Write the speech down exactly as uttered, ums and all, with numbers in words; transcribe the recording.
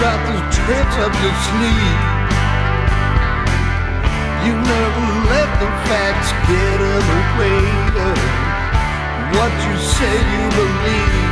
about the tricks up your sleeve. You never let the facts get in the way of what you say you believe.